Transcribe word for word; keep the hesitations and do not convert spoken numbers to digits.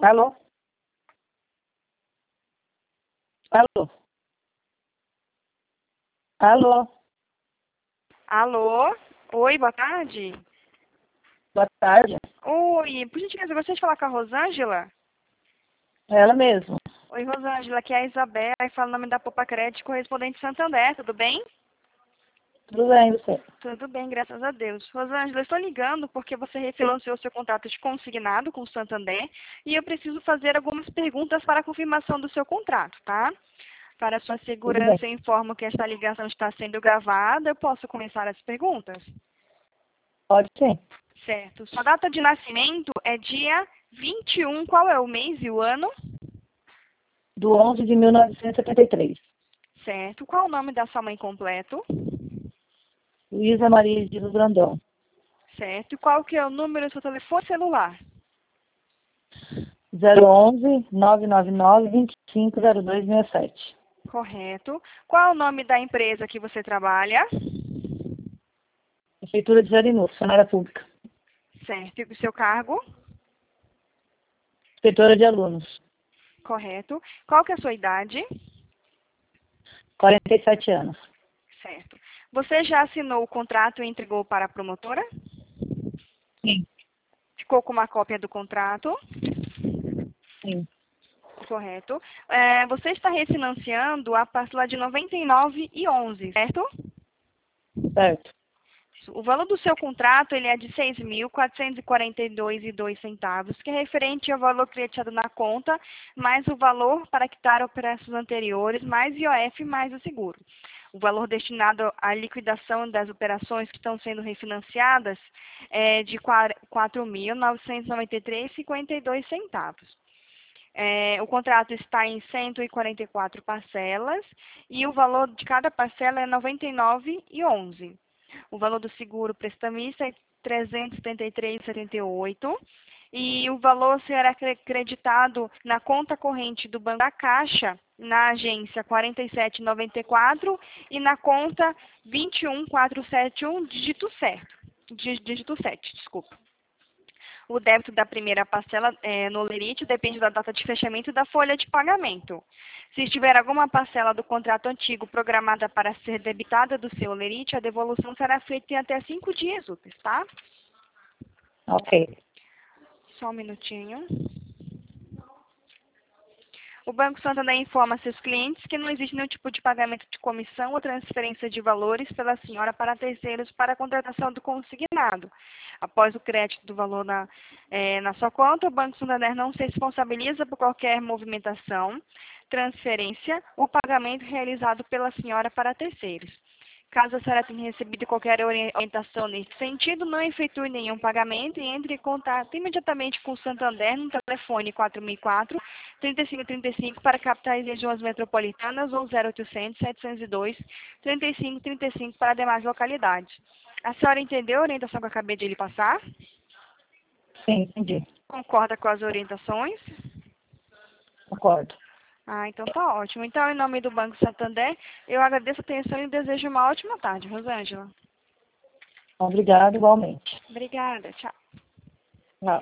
Alô? Alô? Alô? Alô? Oi, boa tarde. Boa tarde. Oi, por gentileza, eu gostaria de falar com a Rosângela? Ela mesmo. Oi, Rosângela, aqui é a Isabela e fala o nome da Popa Crédito correspondente Santander, tudo bem? Tudo bem, você? Tudo bem, graças a Deus. Rosângela, eu estou ligando porque você refinanciou seu contrato de consignado com o Santander e eu preciso fazer algumas perguntas para a confirmação do seu contrato, tá? Para sua Tudo bem. segurança, eu informo que esta ligação está sendo gravada. Eu posso começar as perguntas? Pode sim. Certo. Sua data de nascimento é dia vinte e um. Qual é o mês e o ano? Do onze de mil novecentos e setenta e três. Certo. Qual o nome da sua mãe completo? Luísa Maria de Rio Brandão. Certo. E qual que é o número do seu telefone celular? zero onze, nove nove nove, vinte e cinco, zero dois seis sete. Correto. Qual é o nome da empresa que você trabalha? Prefeitura de Jarinu, funcionária pública. Certo. E o seu cargo? Inspetora de alunos. Correto. Qual que é a sua idade? quarenta e sete anos. Certo. Você já assinou o contrato e entregou para a promotora? Sim. Ficou com uma cópia do contrato? Sim. Correto. É, você está refinanciando a parcela de noventa e nove e onze, certo? Certo. O valor do seu contrato ele é de seis mil quatrocentos e quarenta e dois reais e dois centavos, que é referente ao valor creditado na conta, mais o valor para quitar operações anteriores, mais I O F, mais o seguro. O valor destinado à liquidação das operações que estão sendo refinanciadas é de quatro mil novecentos e noventa e três reais e cinquenta e dois centavos. É, o contrato está em cento e quarenta e quatro parcelas e o valor de cada parcela é noventa e nove reais e onze centavos. O valor do seguro prestamista é trezentos e setenta e três reais e setenta e oito centavos e o valor será creditado na conta corrente do Banco da Caixa, na agência quarenta e sete reais e noventa e quatro centavos e na conta vinte e um mil quatrocentos e setenta e um, dígito certo. Dígito sete, desculpa. O débito da primeira parcela é, no lerite depende da data de fechamento da folha de pagamento. Se tiver alguma parcela do contrato antigo programada para ser debitada do seu lerite, a devolução será feita em até cinco dias úteis, tá? Ok. Só um minutinho. O Banco Santander informa a seus clientes que não existe nenhum tipo de pagamento de comissão ou transferência de valores pela senhora para terceiros para a contratação do consignado. Após o crédito do valor na, eh, na sua conta, o Banco Santander não se responsabiliza por qualquer movimentação, transferência ou pagamento realizado pela senhora para terceiros. Caso a senhora tenha recebido qualquer orientação nesse sentido, não efetue nenhum pagamento e entre em contato imediatamente com o Santander no telefone quatro mil e quatro, trinta e cinco trinta e cinco para capitais e regiões metropolitanas ou zero oitocentos, setecentos e dois, trinta e cinco trinta e cinco para demais localidades. A senhora entendeu a orientação que eu acabei de lhe passar? Sim, entendi. Concorda com as orientações? Concordo. Ah, então tá ótimo. Então, em nome do Banco Santander, eu agradeço a atenção e desejo uma ótima tarde, Rosângela. Obrigado, igualmente. Obrigada, tchau.